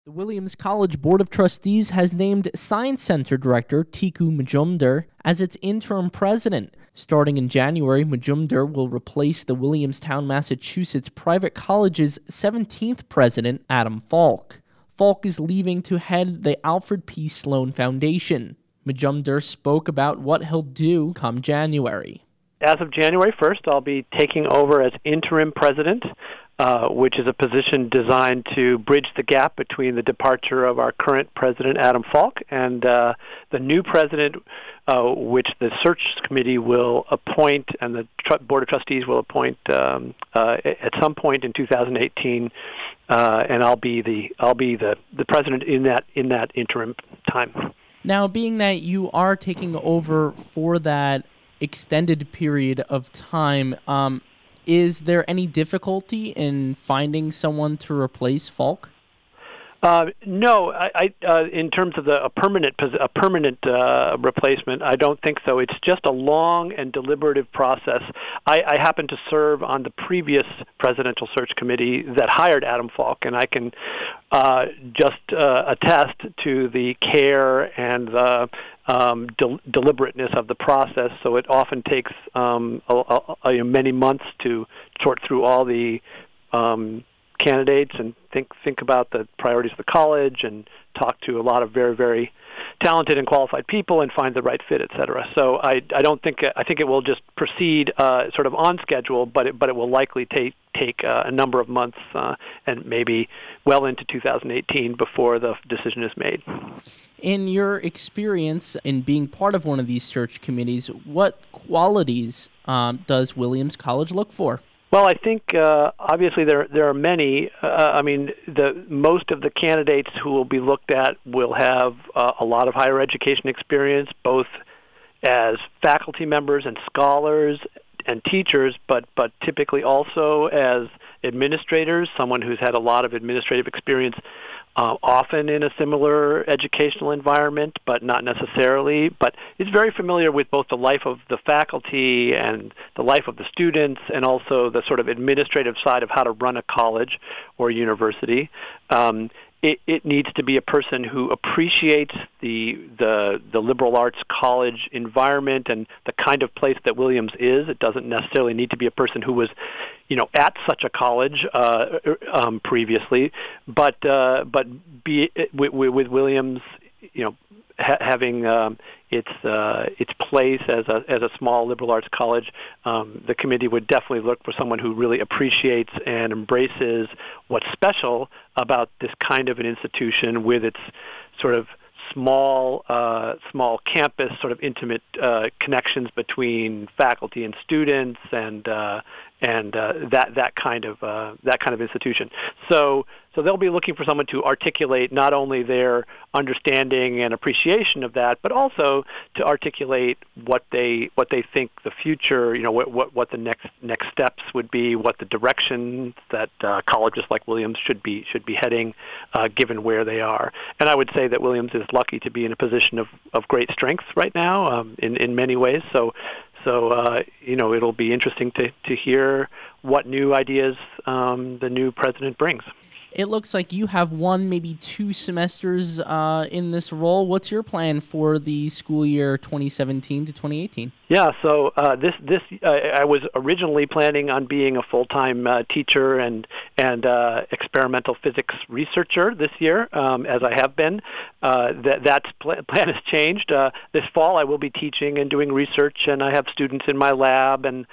The Williams College Board of Trustees has named Science Center Director Tiku Majumdar as its interim president. Starting in January, Majumdar will replace the Williamstown, Massachusetts Private College's 17th president, Adam Falk. Falk is leaving to head the Alfred P. Sloan Foundation. Majumdar spoke about what he'll do come January. As of January 1st, I'll be taking over as interim president, which is a position designed to bridge the gap between the departure of our current president, Adam Falk, and the new president, which the search committee will appoint and the Board of Trustees will appoint at some point in 2018, and I'll be the president in that interim time. Now, being that you are taking over for that extended period of time, is there any difficulty in finding someone to replace Falk? No, I in terms of a permanent replacement, I don't think so. It's just a long and deliberative process. I happen to serve on the previous presidential search committee that hired Adam Falk, and I can just attest to the care and the deliberateness of the process. So it often takes many months to sort through all the candidates and think about the priorities of the college and talk to a lot of very, very talented and qualified people and find the right fit, et cetera. So I think it will just proceed sort of on schedule, but it will likely take a number of months and maybe well into 2018 before the decision is made. In your experience in being part of one of these search committees, what qualities does Williams College look for? Well, I think obviously there are many. Most of the candidates who will be looked at will have a lot of higher education experience, both as faculty members and scholars and teachers, but typically also as administrators, someone who's had a lot of administrative experience, often in a similar educational environment, but not necessarily, but is very familiar with both the life of the faculty and the life of the students, and also the sort of administrative side of how to run a college or university. It needs to be a person who appreciates the liberal arts college environment and the kind of place that Williams is. It doesn't necessarily need to be a person who was, at such a college previously, but with Williams, having its place as a small liberal arts college, the committee would definitely look for someone who really appreciates and embraces what's special about this kind of an institution with its sort of small campus, sort of intimate connections between faculty and students, and that kind of institution. So they'll be looking for someone to articulate not only their understanding and appreciation of that, but also to articulate what they think the future, what the next steps would be, what the direction that colleges like Williams should be heading, given where they are. And I would say that Williams is lucky to be in a position of great strength right now, in many ways. So it'll be interesting to hear what new ideas the new president brings. It looks like you have one, maybe 2 semesters in this role. What's your plan for the school year 2017 to 2018? Yeah, so I was originally planning on being a full-time teacher and experimental physics researcher this year, as I have been. That plan has changed. This fall, I will be teaching and doing research, and I have students in my lab, and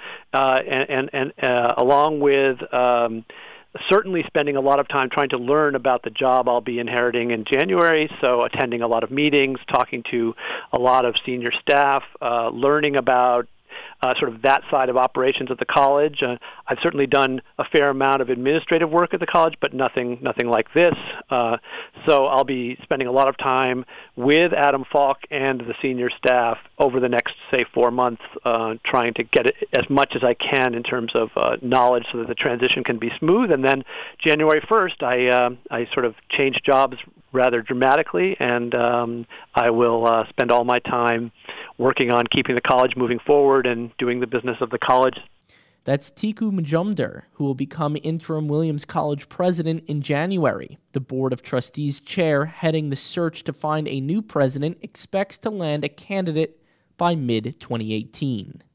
along with certainly spending a lot of time trying to learn about the job I'll be inheriting in January, so attending a lot of meetings, talking to a lot of senior staff, learning about sort of that side of operations at the college. I've certainly done a fair amount of administrative work at the college, but nothing like this. So I'll be spending a lot of time with Adam Falk and the senior staff over the next, say, 4 months, trying to get as much as I can in terms of knowledge so that the transition can be smooth. And then January 1st, I sort of changed jobs rather dramatically, and I will spend all my time working on keeping the college moving forward and doing the business of the college. That's Tiku Majumdar, who will become interim Williams College president in January. The Board of Trustees chair heading the search to find a new president expects to land a candidate by mid-2018.